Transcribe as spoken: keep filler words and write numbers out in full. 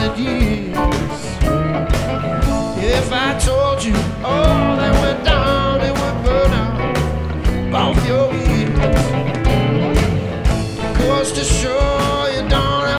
hundred years. If I told you all that